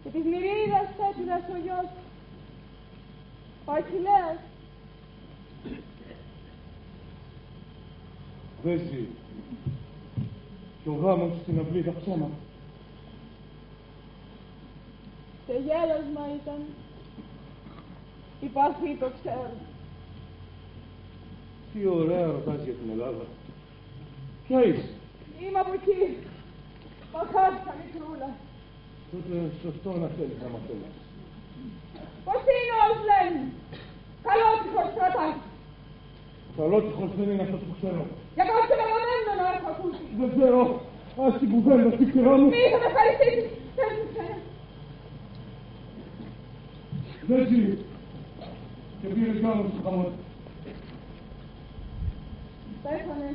Και της Μυρίδας Τέτιδας ο γιος, ο Αχιλλέας. Δεν ζει. Και ο γάμος στην αυλή τα ψέματα. Σε γέλασμα ήταν. Η παθή το ξέρω. Τι ωραία ρωτάς για την Ελλάδα. Ποια είσαι? Είμαι από εκεί. Μα χάθηκα μικρούλα. Τότε σωστό να θέλεις να μαθαίνεις. Πώς είναι όλοι λένε. Καλότυχος κρατάς. Καλότυχος δεν είναι αυτό που ξέρω. Για κάποιο μελωμένο να έχω ακούσει. Δεν ξέρω. Ας την κουβέντα στη ξερά μου. Μη θα με ευχαριστήσεις. Δεν σου ξέρω. Δεν ζει. Και πήρε γάμο στο χαμό. Πέθανε.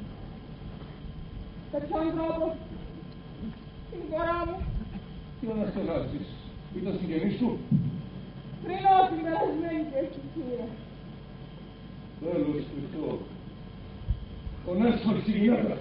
Σε ποιον τρόπο. Την φορά μου. Τι να στεγάσεις. Ήταν συγγενής σου. Πριν όχι μελασμένη και ευτυχία. Τέλος Χριστό. Τον έσφαξε η γυναίκα.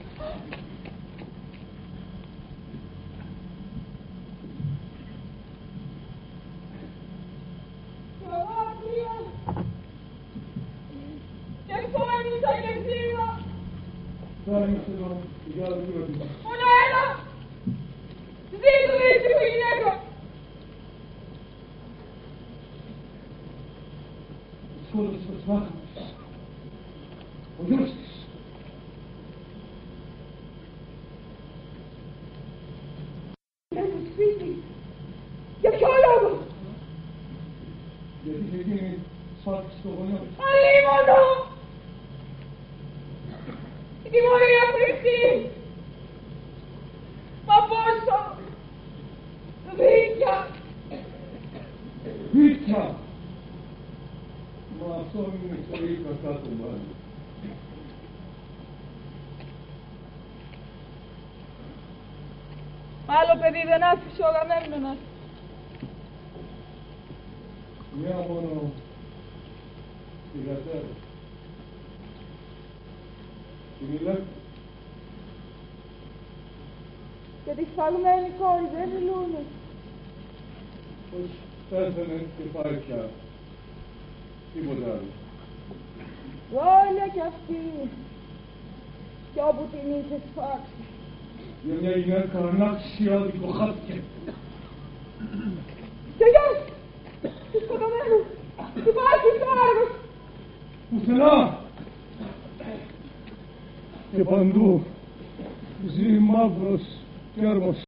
Κάνε εδώ, για να μην ρωτήσω. Μόνο ένα! Ζήτω με ήσυχο γυναίκα! Σκότωσε το σμάχα της. Ο γιος της. Είναι στο σπίτι. Για ποιο λόγο? Γιατί είχε γίνει σφάλτης στο γονιό της. Αλίμονο! Η τιμωρία Χριστή! Μα πόσο! Δίκια! Δίκια! Μα αυτό είναι πολύ κακά το μάλλον. Άλλο παιδί δεν άφησε ο Αγαμέμνονας. Μια μόνο στη Γατέρα. Τη μιλάτε. Και τη σφαγμένη κόρη δεν μιλούνε. Πως πέθανε και πάει πια. Τίποτα άλλο. Όλια κι αυτή. Κι όπου την είχε σφάξει. Για μια γυναίκα ανάξια δικοχάθηκε. Και γιος! Του σκοτωμένου! Υπάρχει στο άργος! Πουθενά! Και παντού ζει μαύρος κέρμος.